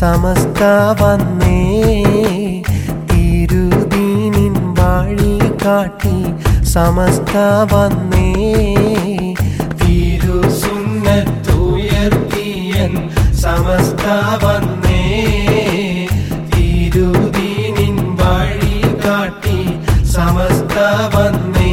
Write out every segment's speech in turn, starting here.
സമസ്ത വന്നേ തിരുദീനിൻ വഴി കാട്ടി സമസ്ത വന്നേ തിരുസുന്നത്തുയർത്തിയൻ സമസ്ത വന്നേ തിരുദീനിൻ വഴി കാട്ടി സമസ്ത വന്നേ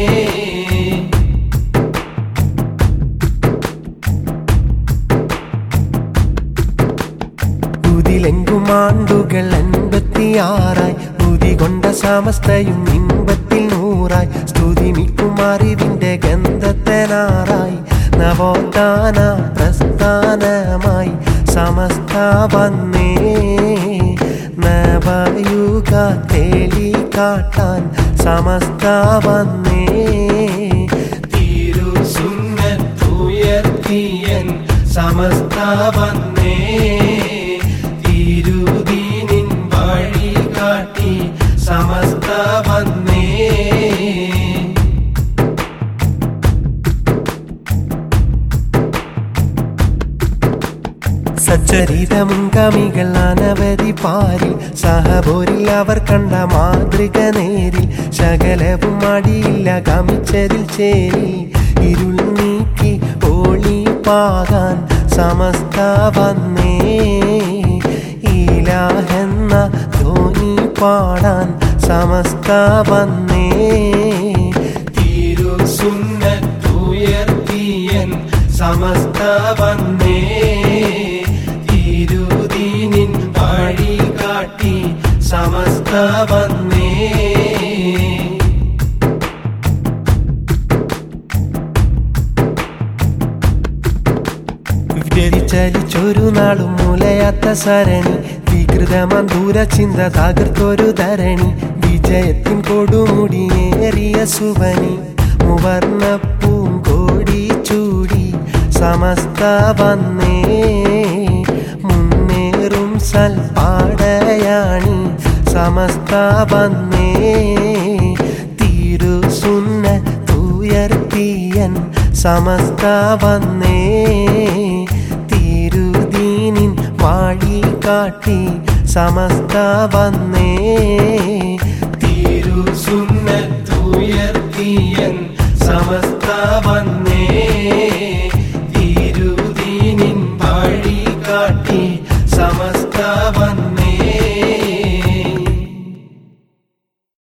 ുമാണ്ടുകൾ 86 ഉതികൊണ്ട സമസ്തയും ഇമ്പത്തിൽ 100 സ്തുതിമിക്കും അറിവിന്റെ ഗന്ധത്തനാറായി നവോത്ഥാന പ്രസ്ഥാനമായി സമസ്ത വന്നേ നവയുഗ തേളി കാട്ടാൻ സമസ്ത വന്നേ തിരുസുന്നത്തുയർത്തിയൻ സമസ്ത വന്നേ തിരുദീനിൻ വഴി കാട്ടി സമസ്ത വന്നേ സച്ചരിതമുൻഗാമികൾ അനവധി പാരിൽ സഹബോരിൽ അവർ കണ്ട മാതൃക നേരിൽ സകലവും അടിയില്ല ഗമിച്ചതിൽ ചേരി ഇരുൾ നീക്കി ഒളി പാകാൻ സമസ്ത വന്നേ ഇലാഹെന്ന ധ്വനി പാടാൻ സമസ്ത വന്നേ തിരുസുന്നത്തുയർത്തിയൻ സമസ്ത വന്നേ തിരുദീനിൻ വഴി കാട്ടി സമസ്ത വന്നേ ചലിച്ചൊരു നാളും മുലയാത്ത സരണി വികൃതമധുര ചിന്ത തകർത്തൊരു ധരണി വിജയത്തിൻ കൊടുമുടിയേറിയ സുവനി മുവർണ്ണപ്പൂങ്കോടി ചൂടി സമസ്ത വന്നേ മുന്നേറും സൽപാടയാണി സമസ്ത വന്നേ തിരുസുന്നത്തുയർത്തിയൻ സമസ്ത വന്നേ തിരുദീനിൻ വഴി കാട്ടി സമസ്ത വന്നേ